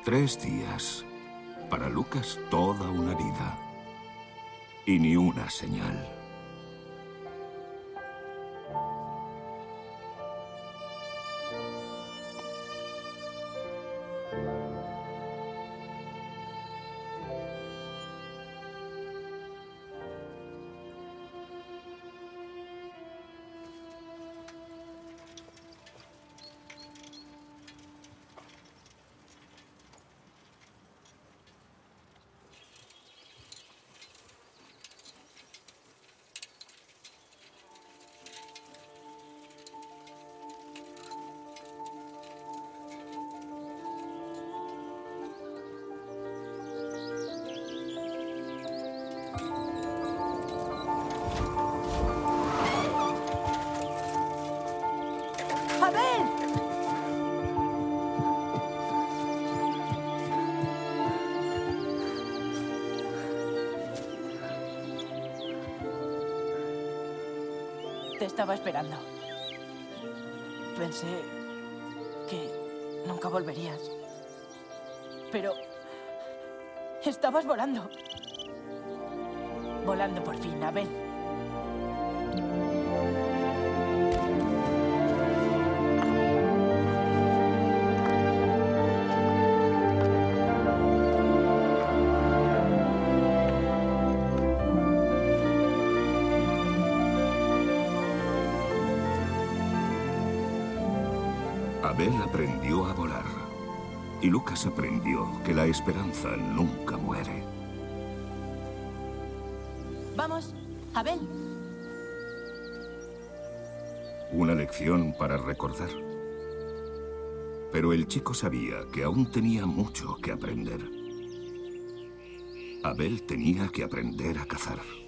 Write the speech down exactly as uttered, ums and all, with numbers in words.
Tres días. Para Lucas, toda una vida. Y ni una señal. Te estaba esperando. Pensé que nunca volverías. Pero estabas volando. Volando por fin, Abel. Abel aprendió a volar. Y Lucas aprendió que la esperanza nunca muere. Vamos, Abel. Una lección para recordar. Pero el chico sabía que aún tenía mucho que aprender. Abel tenía que aprender a cazar.